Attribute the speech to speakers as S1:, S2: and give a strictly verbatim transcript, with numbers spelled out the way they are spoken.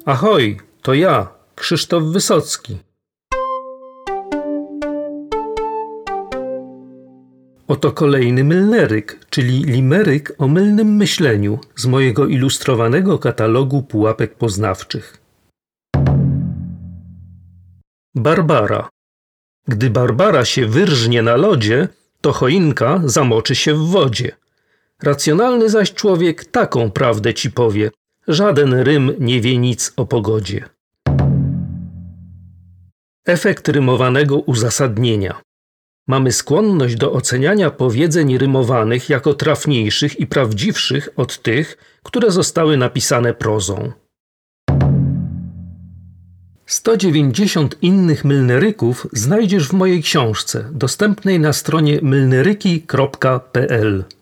S1: Ahoj, to ja, Krzysztof Wysocki. Oto kolejny mylneryk, czyli limeryk o mylnym myśleniu z mojego ilustrowanego katalogu pułapek poznawczych. Barbara. Gdy Barbara się wyrżnie na lodzie, to choinka zamoczy się w wodzie. Racjonalny zaś człowiek taką prawdę ci powie. Żaden rym nie wie nic o pogodzie. Efekt rymowanego uzasadnienia. Mamy skłonność do oceniania powiedzeń rymowanych jako trafniejszych i prawdziwszych od tych, które zostały napisane prozą. sto dziewięćdziesiąt innych mylneryków znajdziesz w mojej książce, dostępnej na stronie mylneryki kropka p l.